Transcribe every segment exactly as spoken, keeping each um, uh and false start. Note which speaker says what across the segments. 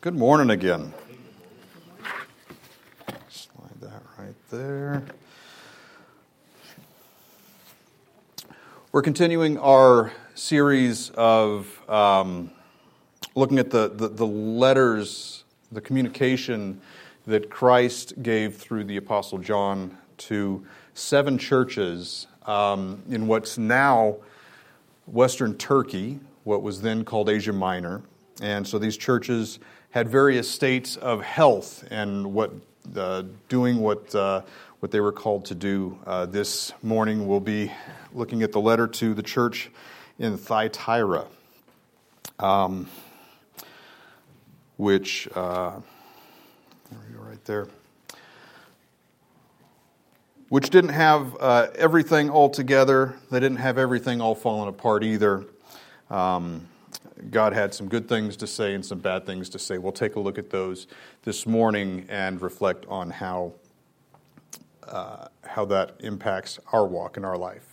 Speaker 1: Good morning again. Slide that right there. We're continuing our series of um, looking at the, the, the letters, the communication that Christ gave through the Apostle John to seven churches um, in what's now Western Turkey, what was then called Asia Minor. And so these churches had various states of health and what uh, doing what uh, what they were called to do. Uh, this morning we'll be looking at the letter to the church in Thyatira, um, which uh, there we go right there, which didn't have uh, everything all together. They didn't have everything all fallen apart either. Um, God had some good things to say and some bad things to say. We'll take a look at those this morning and reflect on how uh, how that impacts our walk in our life.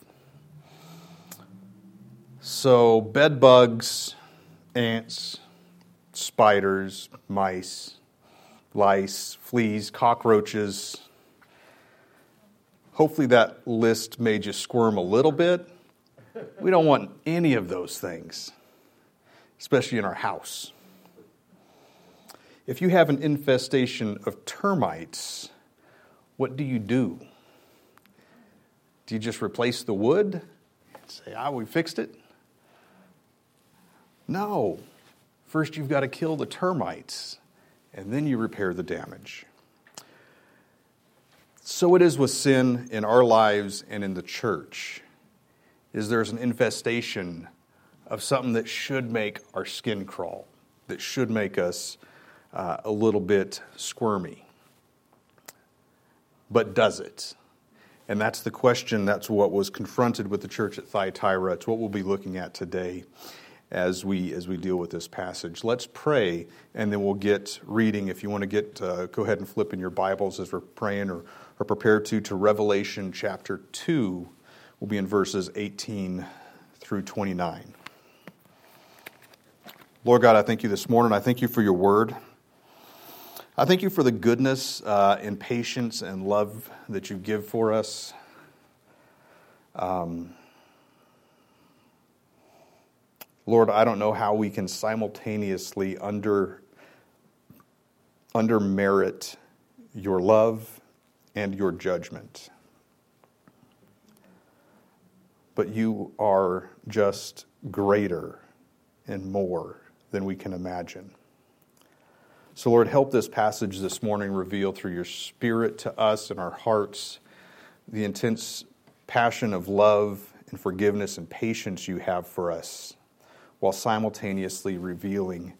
Speaker 1: So, bed bugs, ants, spiders, mice, lice, fleas, cockroaches. Hopefully that list made you squirm a little bit. We don't want any of those things, especially in our house. If you have an infestation of termites, what do you do? Do you just replace the wood and say, ah, we fixed it? No. First you've got to kill the termites, and then you repair the damage. So it is with sin in our lives and in the church. Is there's an infestation of something that should make our skin crawl, that should make us uh, a little bit squirmy. But does it? And that's the question. That's what was confronted with the church at Thyatira. It's what we'll be looking at today as we as we deal with this passage. Let's pray, and then we'll get reading. If you want to get, uh, go ahead and flip in your Bibles as we're praying or, or prepared to, to Revelation chapter two. We'll be in verses eighteen through twenty-nine. Lord God, I thank you this morning. I thank you for your word. I thank you for the goodness uh, and patience and love that you give for us. Um, Lord, I don't know how we can simultaneously under, under merit your love and your judgment. But you are just greater and more than we can imagine. So Lord, help this passage this morning reveal through your Spirit to us and our hearts the intense passion of love and forgiveness and patience you have for us, while simultaneously revealing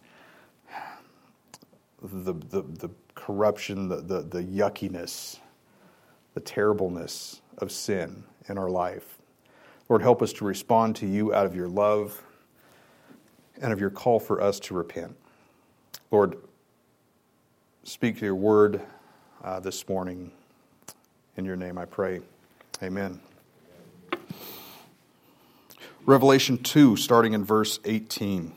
Speaker 1: the, the, the corruption, the, the, the yuckiness, the terribleness of sin in our life. Lord, help us to respond to you out of your love and of your call for us to repent. Lord, speak to your word uh, this morning. In your name I pray. Amen. Revelation two, starting in verse eighteen.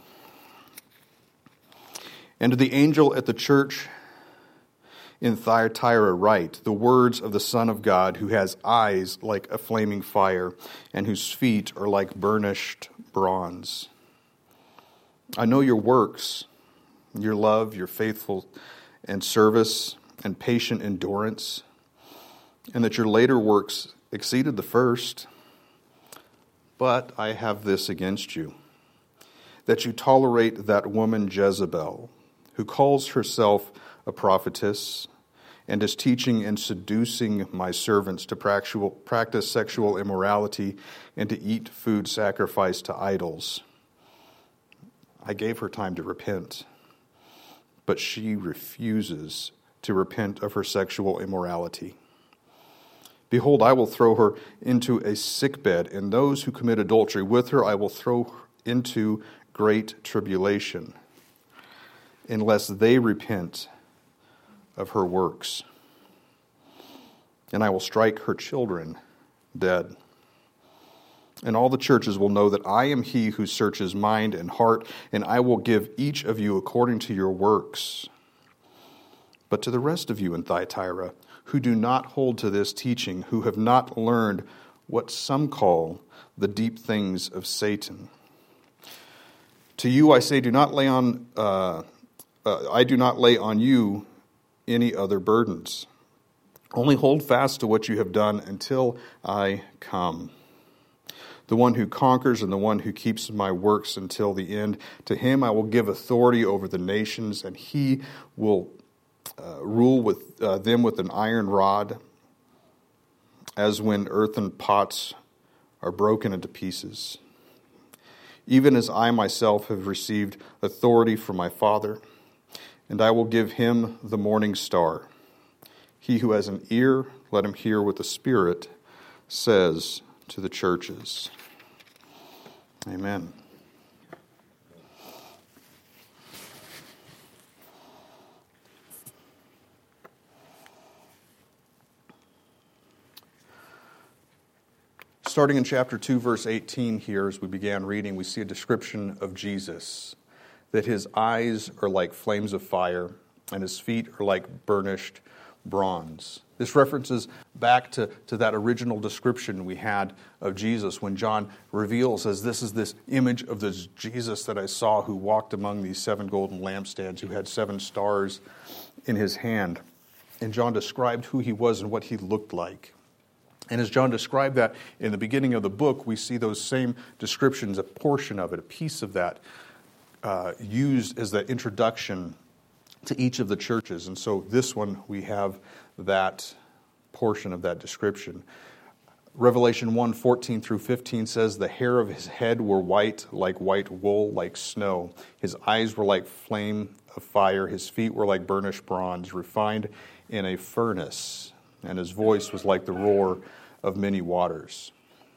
Speaker 1: And to the angel at the church in Thyatira write, the words of the Son of God, who has eyes like a flaming fire, and whose feet are like burnished bronze. I know your works, your love, your faithful and service, and patient endurance, and that your later works exceeded the first. But I have this against you, that you tolerate that woman Jezebel, who calls herself a prophetess, and is teaching and seducing my servants to practice sexual immorality and to eat food sacrificed to idols. I gave her time to repent, but she refuses to repent of her sexual immorality. Behold, I will throw her into a sickbed, and those who commit adultery with her I will throw into great tribulation, unless they repent of her works. And I will strike her children dead, And all the churches will know that I am he who searches mind and heart, and I will give each of you according to your works. But to the rest of you in Thyatira, who do not hold to this teaching, who have not learned what some call the deep things of Satan, to you I say, do not lay on. Uh, uh, I do not lay on you any other burdens. Only hold fast to what you have done until I come. The one who conquers and the one who keeps my works until the end, to him I will give authority over the nations, and he will uh, rule with uh, them with an iron rod, as when earthen pots are broken into pieces. Even as I myself have received authority from my Father, and I will give him the morning star. He who has an ear, let him hear what the Spirit says to the churches. Amen. Starting in chapter two, verse eighteen here, as we began reading, we see a description of Jesus, that his eyes are like flames of fire, and his feet are like burnished bronze. This references back to, to that original description we had of Jesus when John reveals as this is this image of this Jesus that I saw who walked among these seven golden lampstands, who had seven stars in his hand. And John described who he was and what he looked like. And as John described that in the beginning of the book, we see those same descriptions, a portion of it, a piece of that, uh, used as the introduction to each of the churches. And so this one, we have that portion of that description. Revelation one, fourteen through fifteen says, the hair of his head were white, like white wool, like snow. His eyes were like flame of fire. His feet were like burnished bronze, refined in a furnace. And his voice was like the roar of many waters.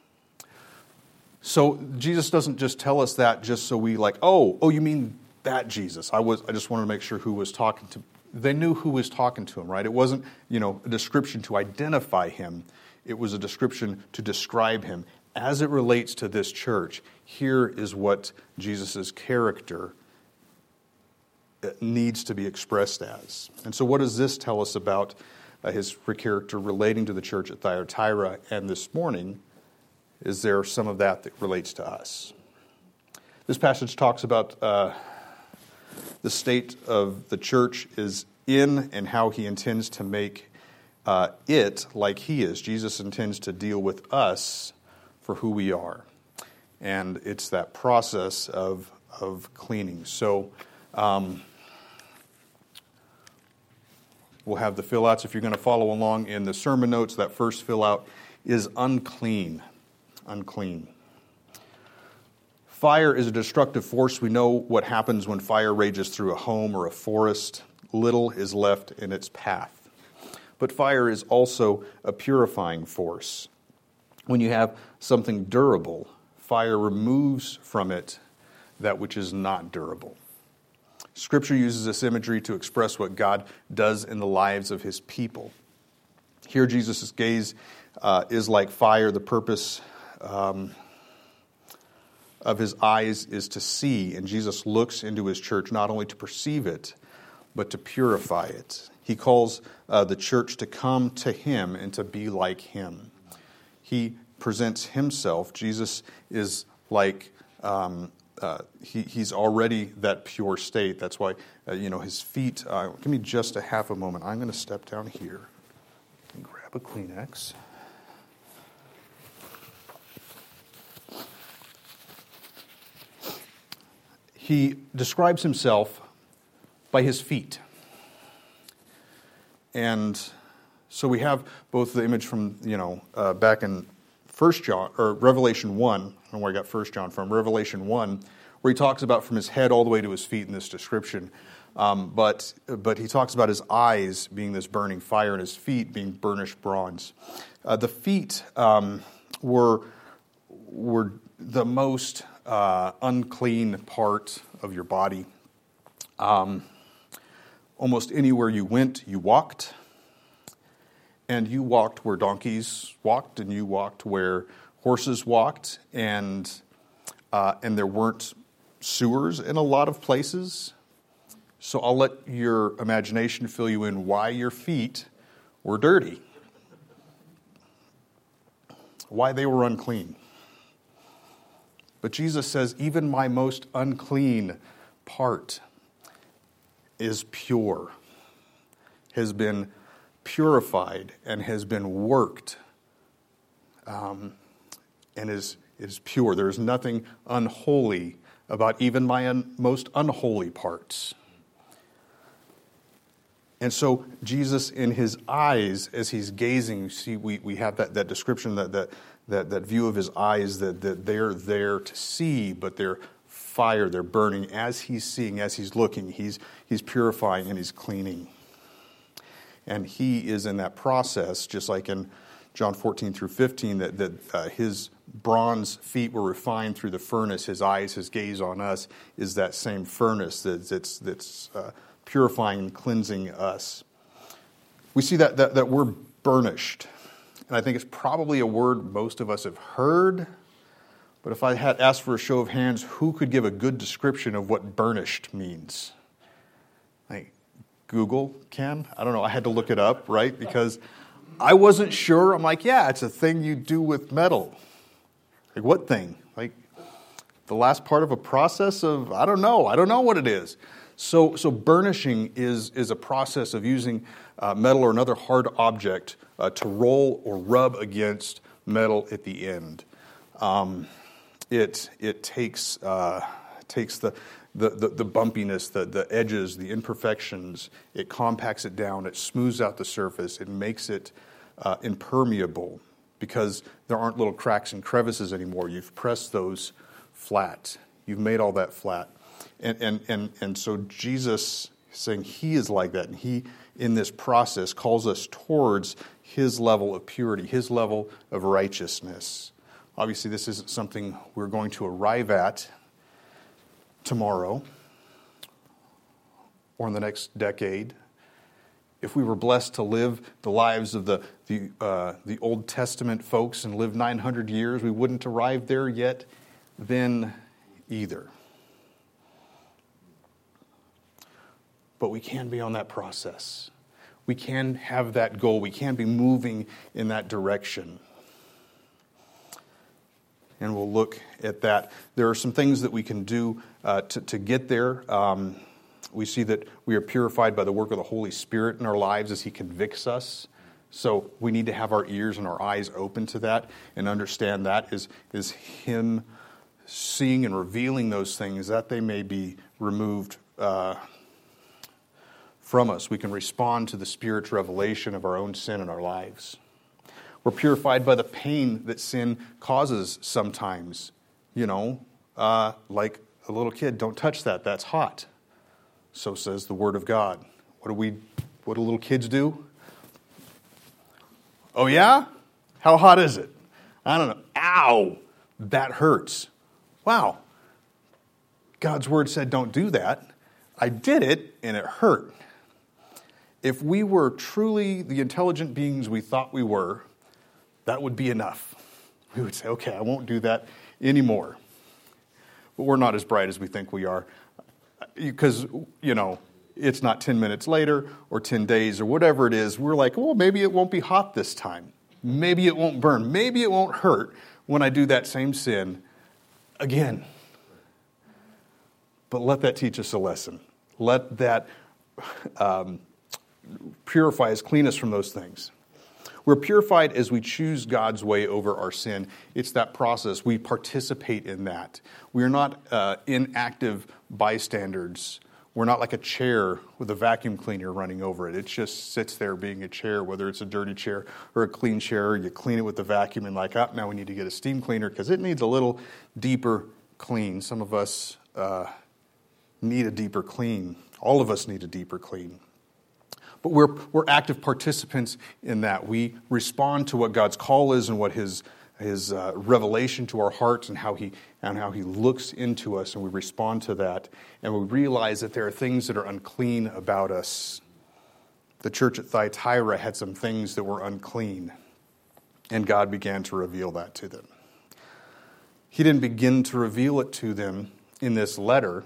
Speaker 1: So Jesus doesn't just tell us that just so we like, oh, oh, you mean that Jesus? I was. I just wanted to make sure who was talking to. They knew who was talking to him, right? It wasn't, you know, a description to identify him. It was a description to describe him. As it relates to this church, here is what Jesus' character needs to be expressed as. And so what does this tell us about uh, his character relating to the church at Thyatira? And this morning, is there some of that that relates to us? This passage talks about uh, the state of the church is in and how he intends to make uh, it like he is. Jesus intends to deal with us for who we are. And it's that process of, of cleaning. So um, we'll have the fill-outs. If you're going to follow along in the sermon notes, that first fill-out is unclean. Unclean. Fire is a destructive force. We know what happens when fire rages through a home or a forest. Little is left in its path. But fire is also a purifying force. When you have something durable, fire removes from it that which is not durable. Scripture uses this imagery to express what God does in the lives of his people. Here, Jesus' gaze uh, is like fire. The purpose um, of his eyes is to see, and Jesus looks into his church not only to perceive it, but to purify it. He calls uh, the church to come to him and to be like him. He presents himself. Jesus is like, um, uh, he, he's already that pure state. That's why, uh, you know, his feet, uh, give me just a half a moment. I'm going to step down here and grab a Kleenex. He describes himself by his feet. And so we have both the image from, you know, uh, back in First John, or Revelation one, I don't know where I got First John from, Revelation one, where he talks about from his head all the way to his feet in this description. Um, but but he talks about his eyes being this burning fire and his feet being burnished bronze. Uh, the feet um, were were the most uh, unclean part of your body. Um, almost anywhere you went, you walked. And you walked where donkeys walked, and you walked where horses walked, and uh, and there weren't sewers in a lot of places. So I'll let your imagination fill you in why your feet were dirty, why they were unclean. But Jesus says, even my most unclean part is pure, has been purified, and has been worked, um, and is, is pure. There is nothing unholy about even my un, most unholy parts. And so Jesus, in his eyes, as he's gazing, see, we, we have that, that description, that, that that that view of his eyes, that, that they're there to see, but they're fire, they're burning. As he's seeing, as he's looking, he's he's purifying and he's cleaning. And he is in that process, just like in John fourteen through fifteen, that, that uh, his bronze feet were refined through the furnace. His eyes, his gaze on us is that same furnace that's, that's, that's uh, purifying and cleansing us. We see that, that, that word burnished. And I think it's probably a word most of us have heard. But if I had asked for a show of hands, who could give a good description of what burnished means? Like, Google can? I don't know. I had to look it up, right? Because I wasn't sure. I'm like, yeah, it's a thing you do with metal. Like, what thing? Like, the last part of a process of, I don't know. I don't know what it is. So, so burnishing is, is a process of using uh, metal or another hard object uh, to roll or rub against metal at the end. Um, it it takes uh, takes the, the, the, the bumpiness, the, the edges, the imperfections. It compacts it down. It smooths out the surface. It makes it uh, impermeable because there aren't little cracks and crevices anymore. You've pressed those flat. You've made all that flat. And and and and so Jesus is saying he is like that, and he, in this process, calls us towards his level of purity, his level of righteousness. Obviously, this isn't something we're going to arrive at tomorrow or in the next decade. If we were blessed to live the lives of the the uh, the Old Testament folks and live nine hundred years, we wouldn't arrive there yet then either. But we can be on that process. We can have that goal. We can be moving in that direction. And we'll look at that. There are some things that we can do uh, to, to get there. Um, we see that we are purified by the work of the Holy Spirit in our lives as he convicts us. So we need to have our ears and our eyes open to that and understand that is, is him seeing and revealing those things that they may be removed uh from us. We can respond to the Spirit's revelation of our own sin in our lives. We're purified by the pain that sin causes sometimes. You know, uh, like a little kid, don't touch that, that's hot. So says the Word of God. What do we, what do little kids do? Oh yeah? How hot is it? I don't know. Ow! That hurts. Wow. God's Word said don't do that. I did it and it hurt. If we were truly the intelligent beings we thought we were, that would be enough. We would say, okay, I won't do that anymore. But we're not as bright as we think we are. Because, you know, it's not ten minutes later or ten days or whatever it is. We're like, well, maybe it won't be hot this time. Maybe it won't burn. Maybe it won't hurt when I do that same sin again. But let that teach us a lesson. Let that um, purify us, clean us from those things. We're purified as we choose God's way over our sin. It's that process. We participate in that. We are not uh, inactive bystanders. We're not like a chair with a vacuum cleaner running over it. It just sits there being a chair, whether it's a dirty chair or a clean chair. You clean it with the vacuum and like, oh, now we need to get a steam cleaner because it needs a little deeper clean. Some of us uh, need a deeper clean. All of us need a deeper clean. But we're we're active participants in that. We respond to what God's call is and what His His uh, revelation to our hearts and how He and how He looks into us, and we respond to that, and we realize that there are things that are unclean about us. The church at Thyatira had some things that were unclean, and God began to reveal that to them. he didn't begin to reveal it to them in this letter.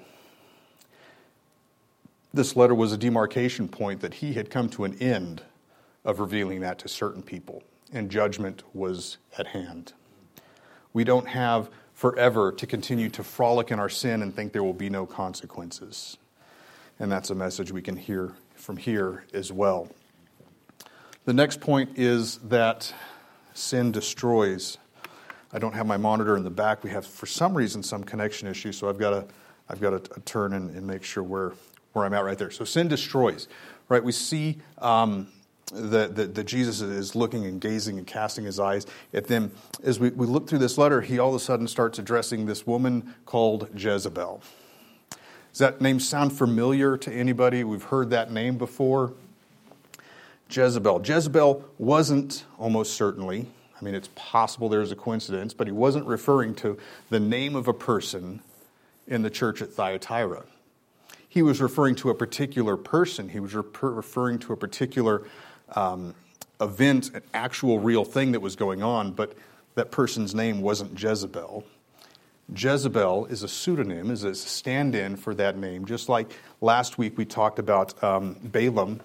Speaker 1: This letter was a demarcation point that he had come to an end of revealing that to certain people, and judgment was at hand. We don't have forever to continue to frolic in our sin and think there will be no consequences. And that's a message we can hear from here as well. The next point is that sin destroys. I don't have my monitor in the back. We have, for some reason, some connection issues, so I've got to I've got to turn and, and make sure where, where I'm at right there. So sin destroys, right? We see um, that, that, that Jesus is looking and gazing and casting his eyes at them. As we, we look through this letter, he all of a sudden starts addressing this woman called Jezebel. Does that name sound familiar to anybody? We've heard that name before. Jezebel. Jezebel wasn't, almost certainly, I mean, it's possible there's a coincidence, but he wasn't referring to the name of a person in the church at Thyatira. He was referring to a particular person. He was re- referring to a particular um, event, an actual real thing that was going on, but that person's name wasn't Jezebel. Jezebel is a pseudonym, is a stand-in for that name, just like last week we talked about um, Balaam,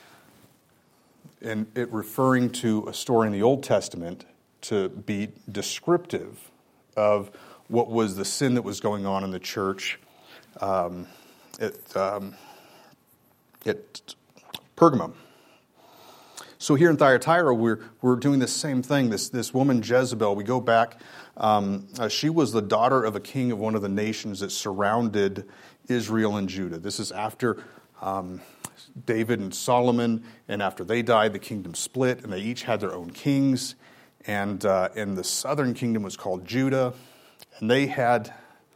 Speaker 1: and it referring to a story in the Old Testament to be descriptive of what was the sin that was going on in the church um, at, um, at Pergamum. So here in Thyatira, we're we're doing the same thing. This this woman Jezebel, we go back. Um, uh, she was the daughter of a king of one of the nations that surrounded Israel and Judah. This is after um, David and Solomon, and after they died, the kingdom split, and they each had their own kings. And uh, and the southern kingdom was called Judah, and they had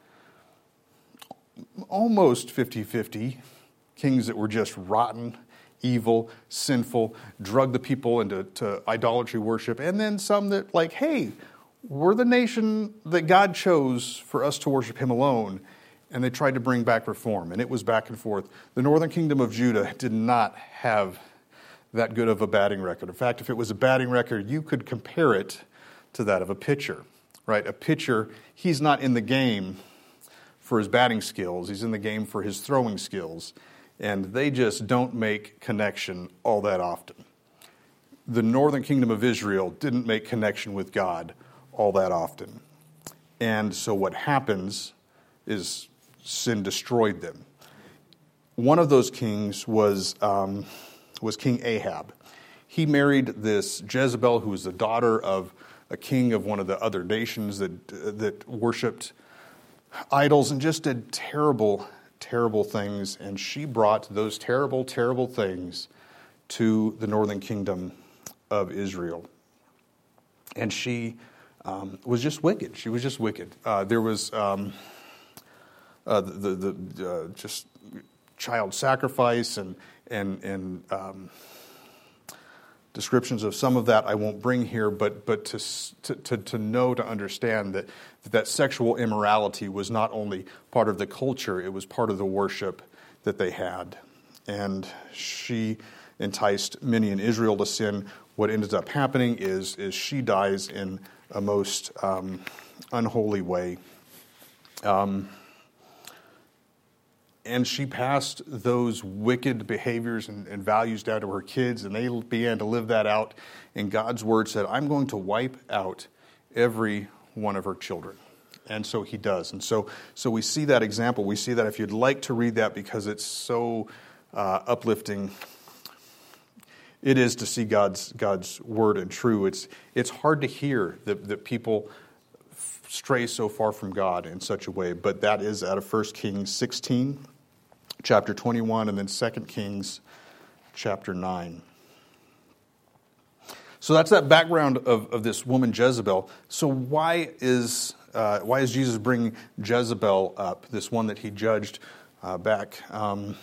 Speaker 1: almost fifty-fifty kings that were just rotten, evil, sinful, drug the people into to idolatry worship, and then some that like, hey, we're the nation that God chose for us to worship him alone, and they tried to bring back reform, and it was back and forth. The northern kingdom of Judah did not have that good of a batting record. In fact, if it was a batting record, you could compare it to that of a pitcher, right? A pitcher, he's not in the game for his batting skills. He's in the game for his throwing skills. And they just don't make connection all that often. The northern kingdom of Israel didn't make connection with God all that often. And so what happens is sin destroyed them. One of those kings was um, was King Ahab. He married this Jezebel, who was the daughter of a king of one of the other nations that uh, that worshipped idols and just did terrible, terrible things. And she brought those terrible, terrible things to the northern kingdom of Israel. And she um, was just wicked. She was just wicked. Uh, there was um, uh, the the, the uh, just child sacrifice and and and um, descriptions of some of that I won't bring here, but but to to to know, to understand that that sexual immorality was not only part of the culture, it was part of the worship that they had. And she enticed many in Israel to sin. What ended up happening is is she dies in a most um, unholy way. Um, And she passed those wicked behaviors and, and values down to her kids, and they began to live that out. And God's word said, I'm going to wipe out every one of her children. And so he does. And so so we see that example. We see that. If you'd like to read that because it's so uh, uplifting, it is to see God's God's word and true. It's it's hard to hear that, that people stray so far from God in such a way. But that is out of First Kings sixteen. Chapter twenty-one, and then Second Kings chapter nine. So that's that background of, of this woman Jezebel. So why is uh, why is Jesus bringing Jezebel up, this one that he judged uh, back um,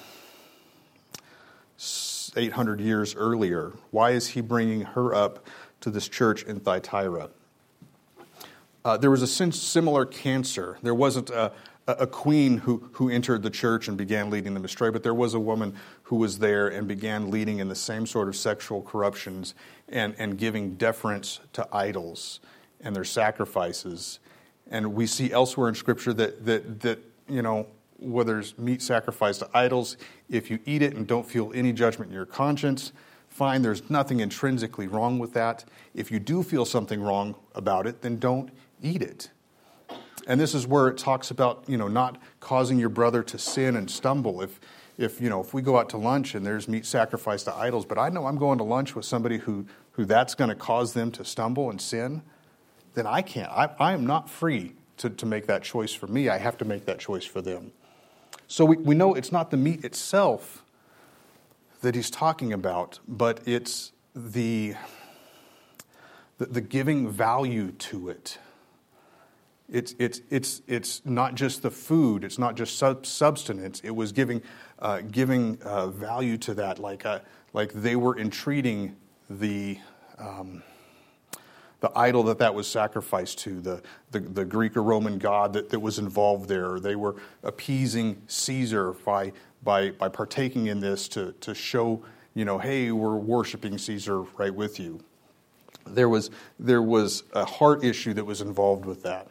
Speaker 1: eight hundred years earlier? Why is he bringing her up to this church in Thyatira? Uh, there was a similar cancer. There wasn't a a queen who, who entered the church and began leading them astray, but there was a woman who was there and began leading in the same sort of sexual corruptions and, and giving deference to idols and their sacrifices. And we see elsewhere in Scripture that, that, that you know, whether it's meat sacrificed to idols, if you eat it and don't feel any judgment in your conscience, fine, there's nothing intrinsically wrong with that. If you do feel something wrong about it, then don't eat it. And this is where it talks about, you know, not causing your brother to sin and stumble. If, if you know, if we go out to lunch and there's meat sacrificed to idols, but I know I'm going to lunch with somebody who, who that's going to cause them to stumble and sin, then I can't. I, I am not free to, to make that choice for me. I have to make that choice for them. So we, we know it's not the meat itself that he's talking about, but it's the, the, the giving value to it. It's it's it's it's not just the food. It's not just sub- substance. It was giving uh, giving uh, value to that, like uh, like they were entreating the um, the idol that that was sacrificed to, the, the the Greek or Roman god that, that was involved there. They were appeasing Caesar by by by partaking in this to to show, you know, hey, we're worshiping Caesar right with you. There was there was a heart issue that was involved with that.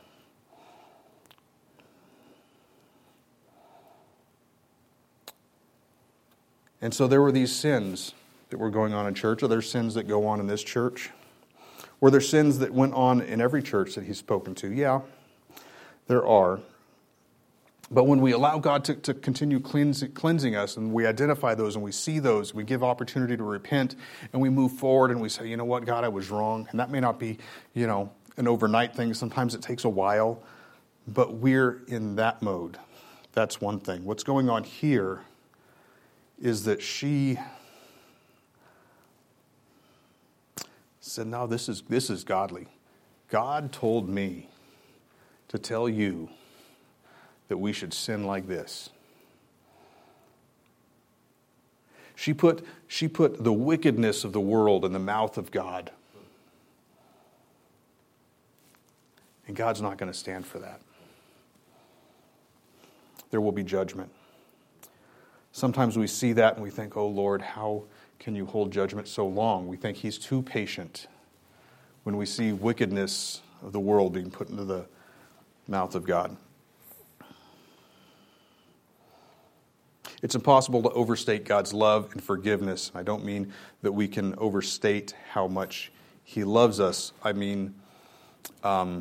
Speaker 1: And so there were these sins that were going on in church. Are there sins that go on in this church? Were there sins that went on in every church that he's spoken to? Yeah, there are. But when we allow God to, to continue cleansing, cleansing us, and we identify those and we see those, we give opportunity to repent, and we move forward and we say, you know what, God, I was wrong. And that may not be, you know, an overnight thing. Sometimes it takes a while. But we're in that mode. That's one thing. What's going on here is that she said, no, this is this is godly. God told me to tell you that we should sin like this. She put she put the wickedness of the world in the mouth of God. And God's not going to stand for that. There will be judgment. Sometimes we see that and we think, oh Lord, how can you hold judgment so long? We think he's too patient when we see wickedness of the world being put into the mouth of God. It's impossible to overstate God's love and forgiveness. I don't mean that we can overstate how much he loves us. I mean um,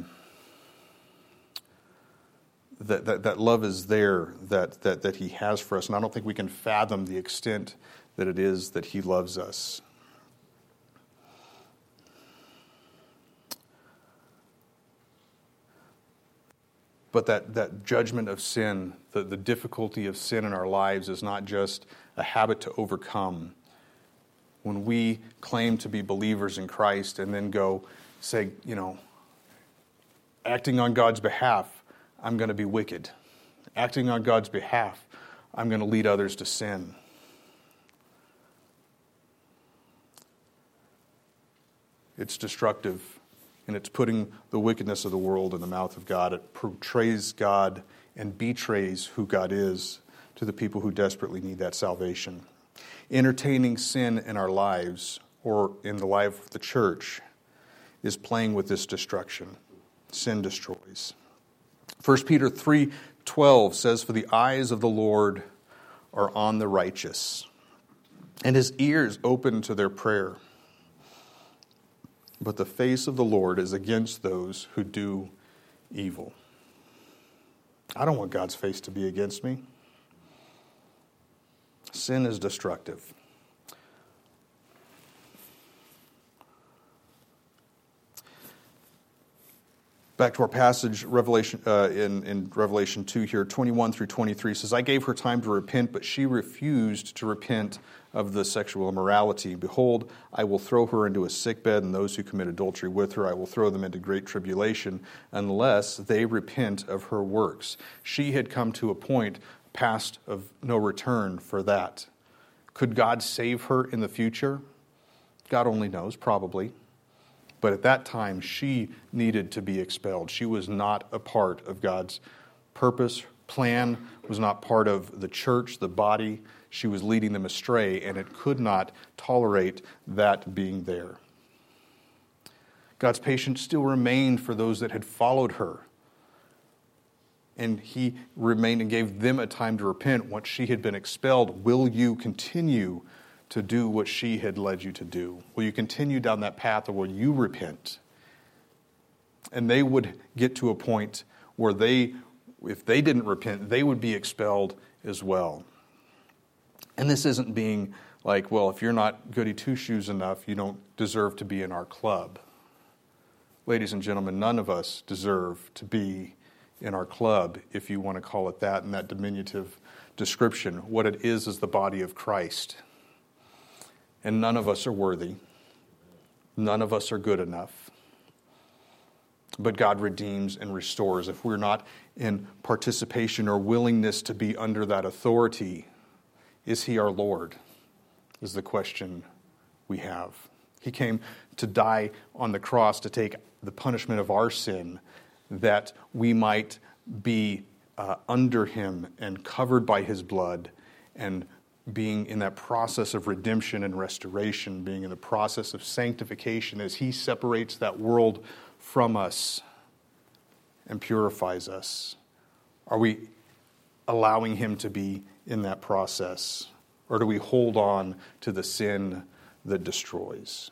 Speaker 1: that, that that love is there, that, that, that he has for us. And I don't think we can fathom the extent that it is that he loves us. But that, that judgment of sin, the, the difficulty of sin in our lives is not just a habit to overcome. When we claim to be believers in Christ and then go say, you know, acting on God's behalf, I'm going to be wicked. Acting on God's behalf, I'm going to lead others to sin. It's destructive, and it's putting the wickedness of the world in the mouth of God. It portrays God and betrays who God is to the people who desperately need that salvation. Entertaining sin in our lives, or in the life of the church, is playing with this destruction. Sin destroys. First Peter three twelve says, for the eyes of the Lord are on the righteous, and his ears open to their prayer. But the face of the Lord is against those who do evil. I don't want God's face to be against me. Sin is destructive. Back to our passage, Revelation uh, in, in Revelation two here, twenty-one through twenty-three says, I gave her time to repent, but she refused to repent of the sexual immorality. Behold, I will throw her into a sickbed, and those who commit adultery with her, I will throw them into great tribulation, unless they repent of her works. She had come to a point past of no return for that. Could God save her in the future? God only knows, probably. But at that time, she needed to be expelled. She was not a part of God's purpose, plan, was not part of the church, the body. She was leading them astray, and it could not tolerate that being there. God's patience still remained for those that had followed her, and he remained and gave them a time to repent once she had been expelled. Will you continue to do what she had led you to do? Will you continue down that path, or will you repent? And they would get to a point where they, if they didn't repent, they would be expelled as well. And this isn't being like, well, if you're not goody two-shoes enough, you don't deserve to be in our club. Ladies and gentlemen, none of us deserve to be in our club, if you want to call it that, in that diminutive description. What it is is the body of Christ. And none of us are worthy. None of us are good enough. But God redeems and restores. If we're not in participation or willingness to be under that authority, is He our Lord? Is the question we have. He came to die on the cross to take the punishment of our sin, that we might be uh, under Him and covered by His blood, and being in that process of redemption and restoration, being in the process of sanctification as He separates that world from us and purifies us. Are we allowing Him to be in that process? Or do we hold on to the sin that destroys?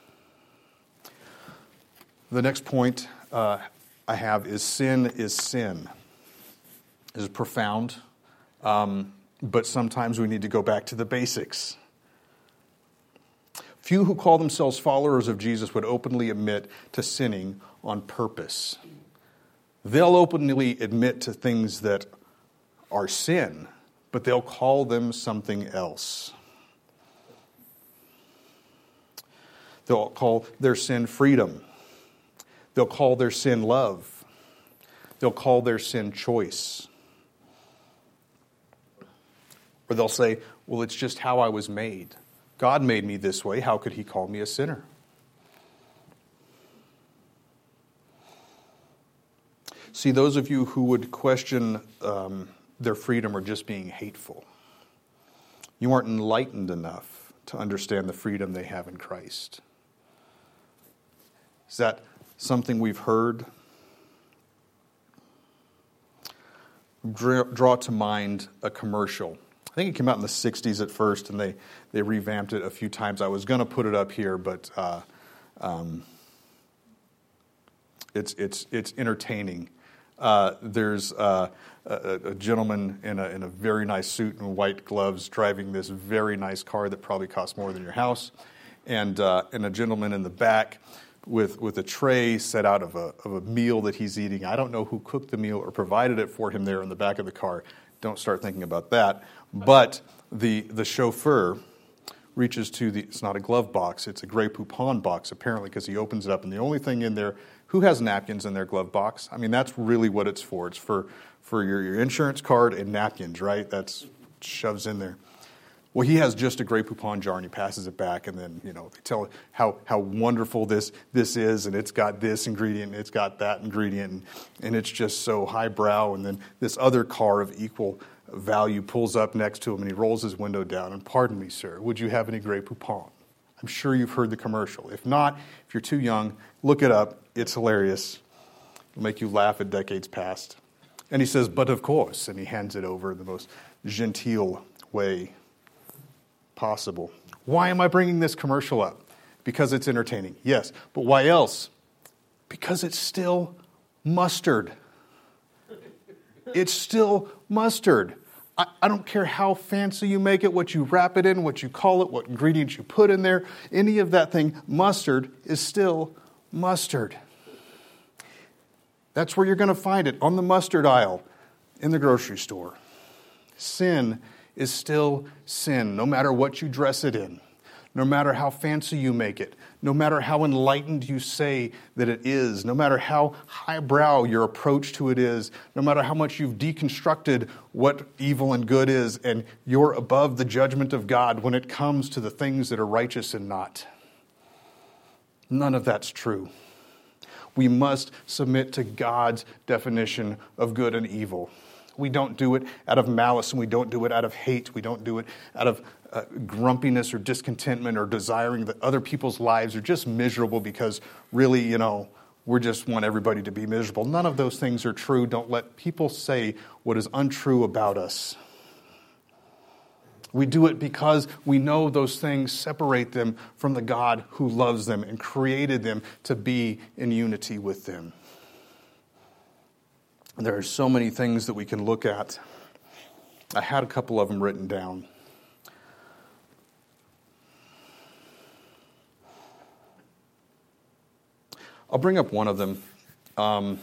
Speaker 1: The next point uh, I have is sin is sin. This is profound, um, but sometimes we need to go back to the basics. Few who call themselves followers of Jesus would openly admit to sinning on purpose. They'll openly admit to things that are sin, but they'll call them something else. They'll call their sin freedom. They'll call their sin love. They'll call their sin choice. Or they'll say, well, it's just how I was made. God made me this way. How could He call me a sinner? See, those of you who would question um, their freedom are just being hateful. You aren't enlightened enough to understand the freedom they have in Christ. Is that something we've heard? Draw, draw to mind a commercial. I think it came out in the sixties at first, and they, they revamped it a few times. I was going to put it up here, but uh, um, it's it's it's entertaining. Uh, there's uh, a, a gentleman in a in a very nice suit and white gloves driving this very nice car that probably costs more than your house, and uh, and a gentleman in the back with with a tray set out of a of a meal that he's eating. I don't know who cooked the meal or provided it for him there in the back of the car. Don't start thinking about that. But the the chauffeur reaches to the, it's not a glove box, it's a Grey Poupon box, apparently, because he opens it up, and the only thing in there, who has napkins in their glove box? I mean, that's really what it's for. It's for, for your, your insurance card and napkins, right? That's shoves in there. Well, he has just a Grey Poupon jar, and he passes it back, and then, you know, they tell how how wonderful this this is, and it's got this ingredient, and it's got that ingredient, and, and it's just so highbrow. And then this other car of equal value pulls up next to him, and he rolls his window down, and pardon me, sir, would you have any Grey Poupon? I'm sure you've heard the commercial. If not, if you're too young, look it up. It's hilarious. It'll make you laugh at decades past. And he says, but of course, and he hands it over in the most genteel way possible. Why am I bringing this commercial up? Because it's entertaining. Yes, but why else? Because it's still mustard. It's still mustard. I, I don't care how fancy you make it, what you wrap it in, what you call it, what ingredients you put in there, any of that thing, mustard is still mustard. That's where you're going to find it, on the mustard aisle in the grocery store. Sin is still sin, no matter what you dress it in, no matter how fancy you make it, no matter how enlightened you say that it is, no matter how highbrow your approach to it is, no matter how much you've deconstructed what evil and good is, and you're above the judgment of God when it comes to the things that are righteous and not. None of that's true. We must submit to God's definition of good and evil. We don't do it out of malice, and we don't do it out of hate. We don't do it out of uh, grumpiness or discontentment or desiring that other people's lives are just miserable because really, you know, we just want everybody to be miserable. None of those things are true. Don't let people say what is untrue about us. We do it because we know those things separate them from the God who loves them and created them to be in unity with them. There are so many things that we can look at. I had a couple of them written down. I'll bring up one of them. Um,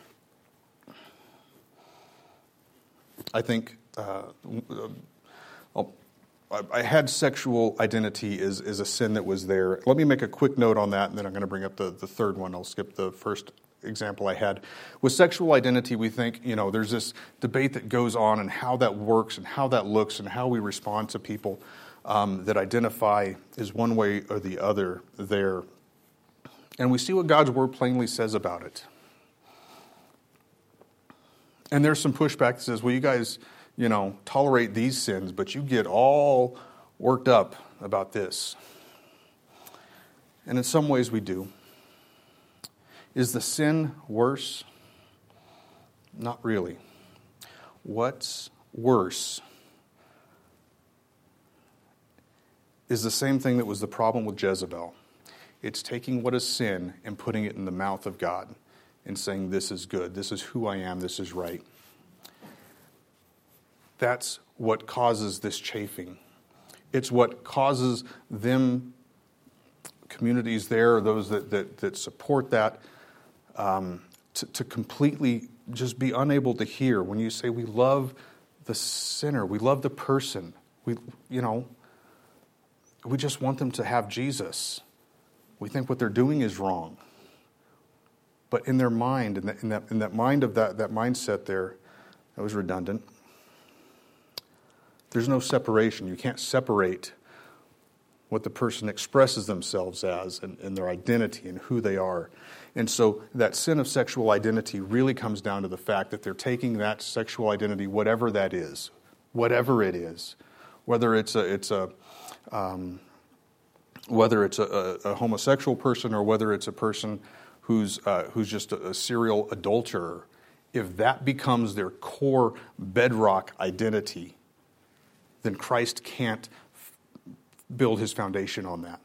Speaker 1: I think uh, I'll, I had sexual identity as, as a sin that was there. Let me make a quick note on that, and then I'm going to bring up the, the third one. I'll skip the first example I had. With sexual identity, we think, you know, there's this debate that goes on and how that works and how that looks and how we respond to people um, that identify as one way or the other there. And we see what God's Word plainly says about it. And there's some pushback that says, well, you guys, you know, tolerate these sins, but you get all worked up about this. And in some ways we do. Is the sin worse? Not really. What's worse is the same thing that was the problem with Jezebel. It's taking what is sin and putting it in the mouth of God and saying, this is good, this is who I am, this is right. That's what causes this chafing. It's what causes them, communities there, or those that, that, that support that, um, to, to completely just be unable to hear. When you say we love the sinner, we love the person, we, you know, we just want them to have Jesus. We think what they're doing is wrong. But in their mind, in that, in that, in that mind of that, that mindset there, that was redundant. There's no separation. You can't separate what the person expresses themselves as and, and their identity and who they are. And so that sin of sexual identity really comes down to the fact that they're taking that sexual identity, whatever that is, whatever it is, whether it's a, it's a, um, whether it's a, a, a homosexual person or whether it's a person who's uh, who's just a, a serial adulterer, if that becomes their core bedrock identity, then Christ can't f- build his foundation on that.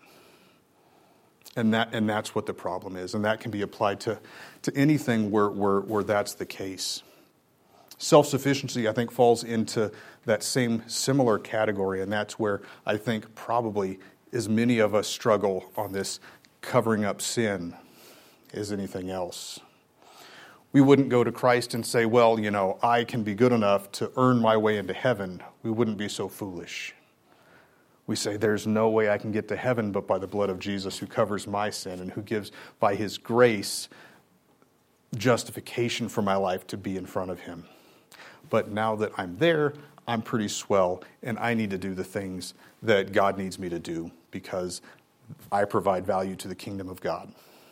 Speaker 1: And that and that's what the problem is. And that can be applied to, to anything where, where, where that's the case. Self-sufficiency, I think, falls into that same similar category, and that's where I think probably as many of us struggle on this covering up sin as anything else. We wouldn't go to Christ and say, well, you know, I can be good enough to earn my way into heaven. We wouldn't be so foolish. We say, there's no way I can get to heaven but by the blood of Jesus who covers my sin and who gives, by his grace, justification for my life to be in front of him. But now that I'm there, I'm pretty swell, and I need to do the things that God needs me to do because I provide value to the kingdom of God.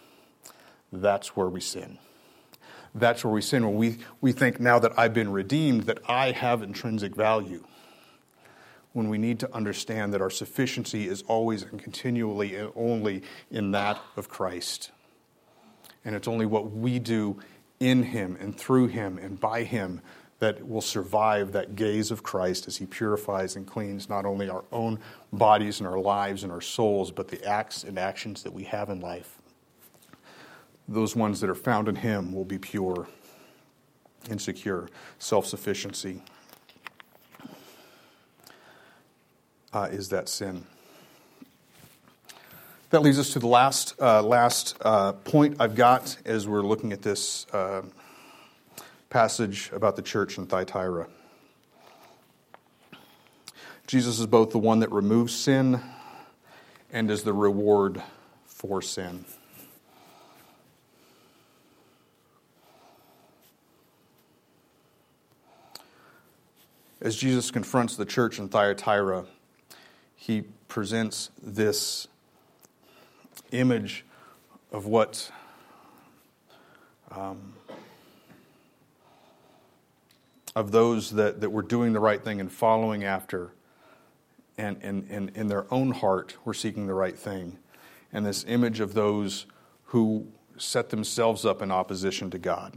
Speaker 1: That's where we sin. That's where we sin, when we, we think now that I've been redeemed, that I have intrinsic value. When we need to understand that our sufficiency is always and continually and only in that of Christ. And it's only what we do in him and through him and by him that will survive that gaze of Christ as he purifies and cleans not only our own bodies and our lives and our souls, but the acts and actions that we have in life. Those ones that are found in him will be pure and secure. Self-sufficiency uh, is that sin. That leads us to the last uh, last uh, point I've got as we're looking at this uh, passage about the church in Thyatira. Jesus is both the one that removes sin and is the reward for sin. As Jesus confronts the church in Thyatira, he presents this image of what um, of those that, that were doing the right thing and following after, and, and, and in their own heart were seeking the right thing. And this image of those who set themselves up in opposition to God.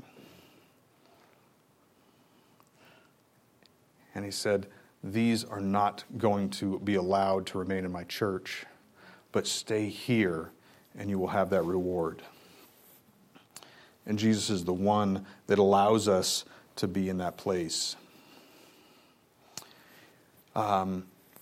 Speaker 1: And he said, these are not going to be allowed to remain in my church, but stay here and you will have that reward. And Jesus is the one that allows us to be in that place. Um,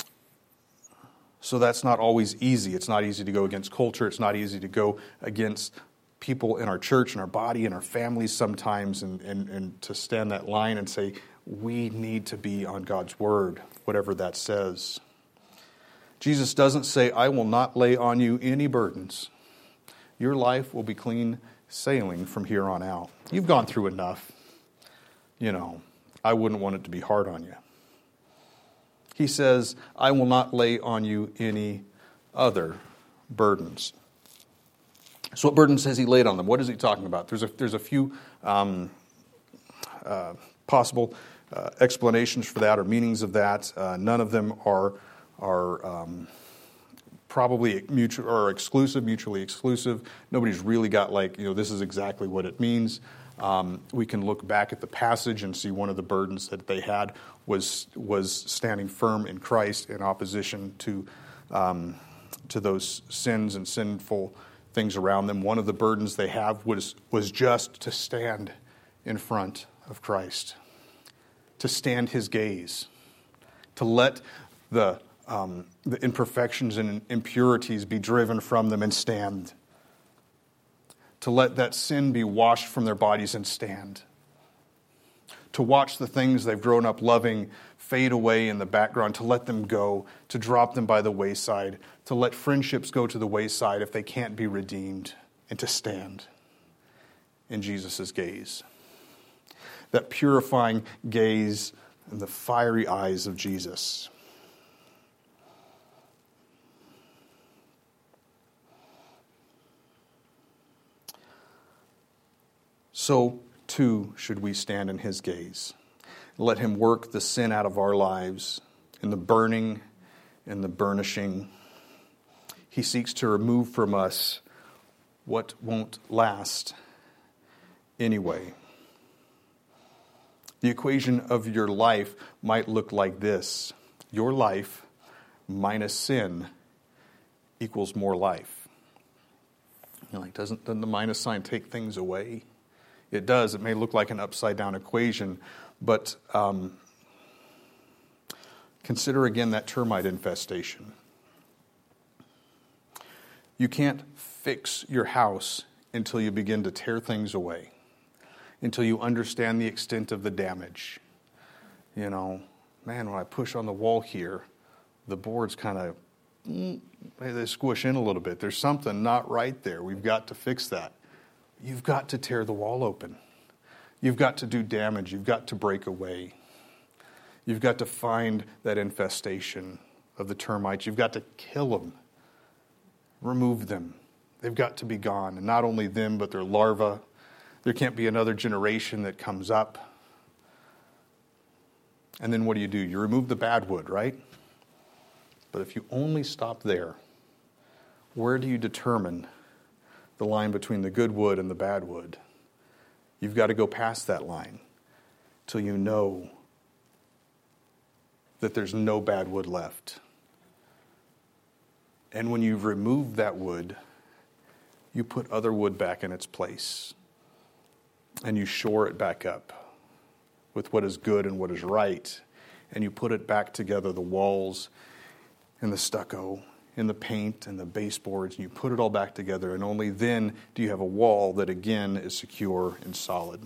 Speaker 1: so that's not always easy. It's not easy to go against culture. It's not easy to go against people in our church and our body and our families sometimes, and, and, and to stand that line and say, we need to be on God's word, whatever that says. Jesus doesn't say, I will not lay on you any burdens. Your life will be clean sailing from here on out. You've gone through enough. You know, I wouldn't want it to be hard on you. He says, I will not lay on you any other burdens. So what burdens has he laid on them? What is he talking about? There's a, there's a few um, uh, possible uh, explanations for that or meanings of that. Uh, none of them are are um, probably mutual or exclusive, mutually exclusive. Nobody's really got like, you know, this is exactly what it means. Um, we can look back at the passage and see one of the burdens that they had was was standing firm in Christ in opposition to um, to those sins and sinful things around them. One of the burdens they have was was just to stand in front of Christ, to stand his gaze, to let the um, the imperfections and impurities be driven from them and stand. To let that sin be washed from their bodies and stand. To watch the things they've grown up loving fade away in the background, to let them go, to drop them by the wayside, to let friendships go to the wayside if they can't be redeemed, and to stand in Jesus' gaze. That purifying gaze and the fiery eyes of Jesus. So, too, should we stand in his gaze. Let him work the sin out of our lives in the burning and the burnishing. He seeks to remove from us what won't last anyway. The equation of your life might look like this. Your life minus sin equals more life. You're like, doesn't, doesn't the minus sign take things away? It does. It may look like an upside-down equation, but um, consider again that termite infestation. You can't fix your house until you begin to tear things away, until you understand the extent of the damage. You know, man, when I push on the wall here, the boards kind of, mm, they squish in a little bit. There's something not right there. We've got to fix that. You've got to tear the wall open. You've got to do damage. You've got to break away. You've got to find that infestation of the termites. You've got to kill them. Remove them. They've got to be gone. And not only them, but their larvae. There can't be another generation that comes up. And then what do you do? You remove the bad wood, right? But if you only stop there, where do you determine the line between the good wood and the bad wood? You've got to go past that line till you know that there's no bad wood left. And when you've removed that wood, you put other wood back in its place. And you shore it back up with what is good and what is right. And you put it back together, the walls and the stucco and the paint and the baseboards, and you put it all back together, and only then do you have a wall that again is secure and solid.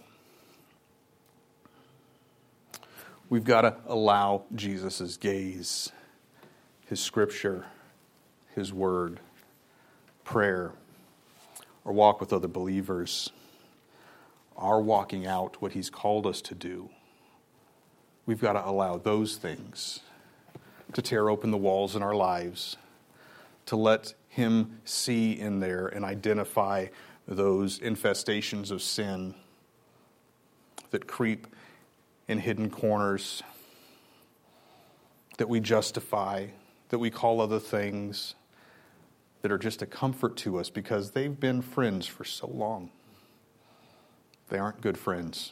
Speaker 1: We've got to allow Jesus' gaze, his scripture, his word, prayer, or walk with other believers, our walking out what he's called us to do. We've got to allow those things to tear open the walls in our lives, to let him see in there and identify those infestations of sin that creep in hidden corners, that we justify, that we call other things, that are just a comfort to us because they've been friends for so long. They aren't good friends.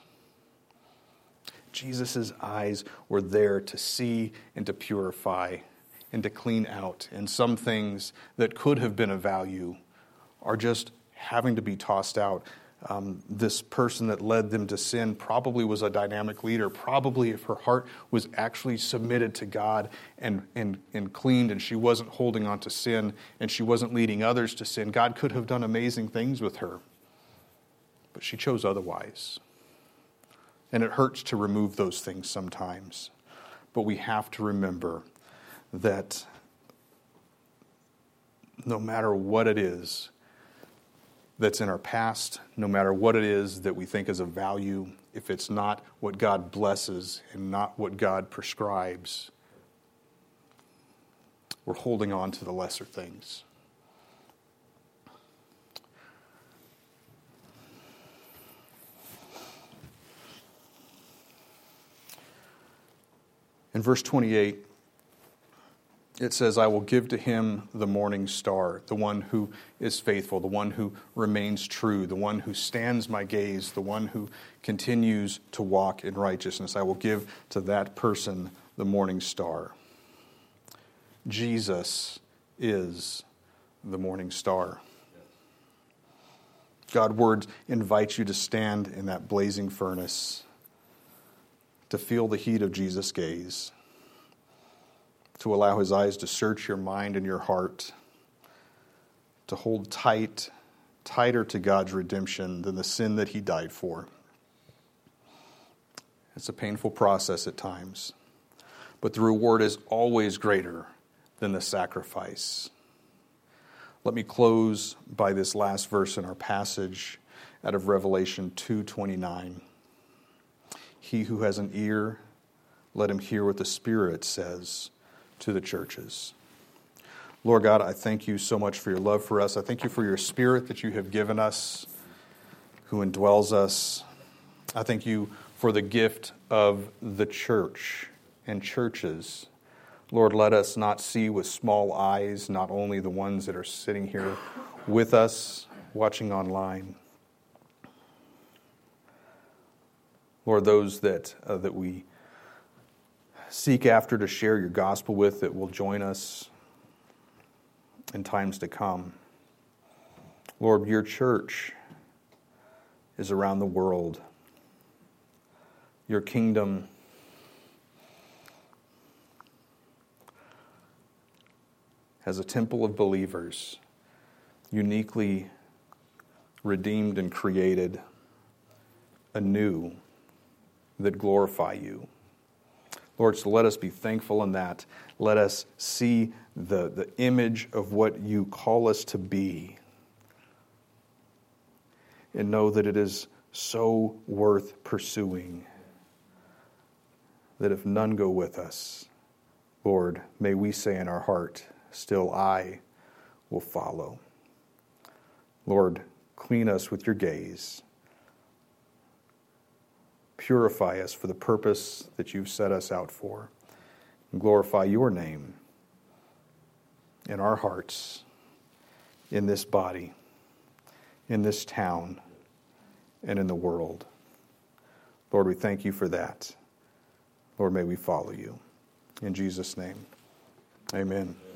Speaker 1: Jesus' eyes were there to see and to purify and to clean out. And some things that could have been of value are just having to be tossed out. Um, this person that led them to sin probably was a dynamic leader. Probably if her heart was actually submitted to God and, and, and cleaned, and she wasn't holding on to sin and she wasn't leading others to sin, God could have done amazing things with her. But she chose otherwise. And it hurts to remove those things sometimes. But we have to remember that no matter what it is that's in our past, no matter what it is that we think is of value, if it's not what God blesses and not what God prescribes, we're holding on to the lesser things. In verse twenty-eight, it says, I will give to him the morning star, the one who is faithful, the one who remains true, the one who stands my gaze, the one who continues to walk in righteousness. I will give to that person the morning star. Jesus is the morning star. God's word invites you to stand in that blazing furnace, to feel the heat of Jesus' gaze, to allow his eyes to search your mind and your heart, to hold tight, tighter to God's redemption than the sin that he died for. It's a painful process at times, but the reward is always greater than the sacrifice. Let me close by this last verse in our passage out of Revelation two twenty-nine. He who has an ear, let him hear what the Spirit says to the churches. Lord God, I thank you so much for your love for us. I thank you for your Spirit that you have given us, who indwells us. I thank you for the gift of the church and churches. Lord, let us not see with small eyes, not only the ones that are sitting here with us, watching online. Lord, those that uh, that we seek after to share your gospel with, that will join us in times to come. Lord, your church is around the world. Your kingdom has a temple of believers, uniquely redeemed and created anew, that glorify you. Lord, so let us be thankful in that. Let us see the, the image of what you call us to be, and know that it is so worth pursuing, that if none go with us, Lord, may we say in our heart, still I will follow. Lord, clean us with your gaze. Purify us for the purpose that you've set us out for. And glorify your name in our hearts, in this body, in this town, and in the world. Lord, we thank you for that. Lord, may we follow you. In Jesus' name, amen.